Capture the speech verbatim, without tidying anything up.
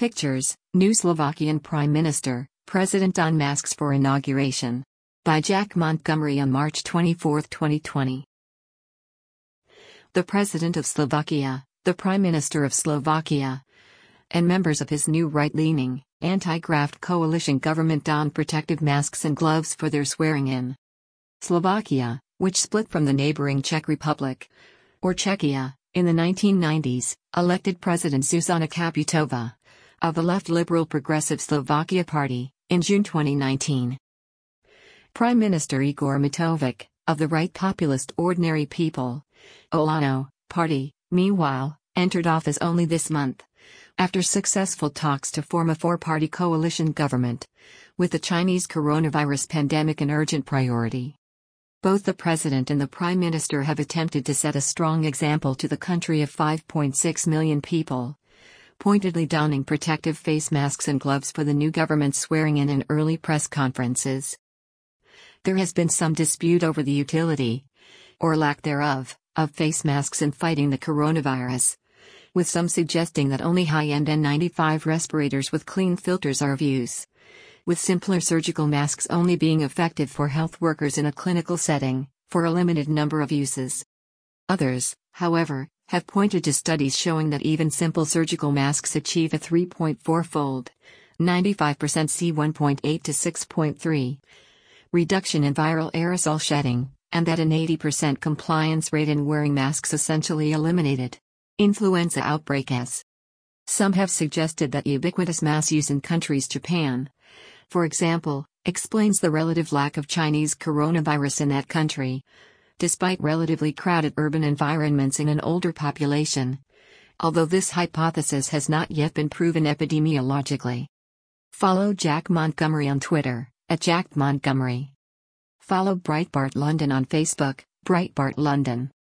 Pictures, New Slovakian Prime Minister, President on masks for inauguration. By Jack Montgomery on March twenty-fourth, twenty twenty. The President of Slovakia, the Prime Minister of Slovakia, and members of his new right-leaning, anti-graft coalition government donned protective masks and gloves for their swearing-in. Slovakia, which split from the neighboring Czech Republic, or Czechia, in the nineteen nineties, elected President Zuzana Čaputová, of the left Liberal Progressive Slovakia Party, in June twenty nineteen. Prime Minister Igor Matovic, of the right populist Ordinary People, Olano, party, meanwhile, entered office only this month, after successful talks to form a four-party coalition government, with the Chinese coronavirus pandemic an urgent priority. Both the President and the Prime Minister have attempted to set a strong example to the country of five point six million people, pointedly donning protective face masks and gloves for the new government swearing-in and early press conferences. There has been some dispute over the utility, or lack thereof, of face masks in fighting the coronavirus, with some suggesting that only high-end N ninety-five respirators with clean filters are of use, with simpler surgical masks only being effective for health workers in a clinical setting, for a limited number of uses. Others, however, have pointed to studies showing that even simple surgical masks achieve a three point four fold, ninety-five percent C one point eight to six point three, reduction in viral aerosol shedding, and that an eighty percent compliance rate in wearing masks essentially eliminated influenza outbreak as. Some have suggested that ubiquitous mass use in countries Japan, for example, explains the relative lack of Chinese coronavirus in that country, despite relatively crowded urban environments in an older population, although this hypothesis has not yet been proven epidemiologically. Follow Jack Montgomery on Twitter, at Jack Montgomery. Follow Breitbart London on Facebook, Breitbart London.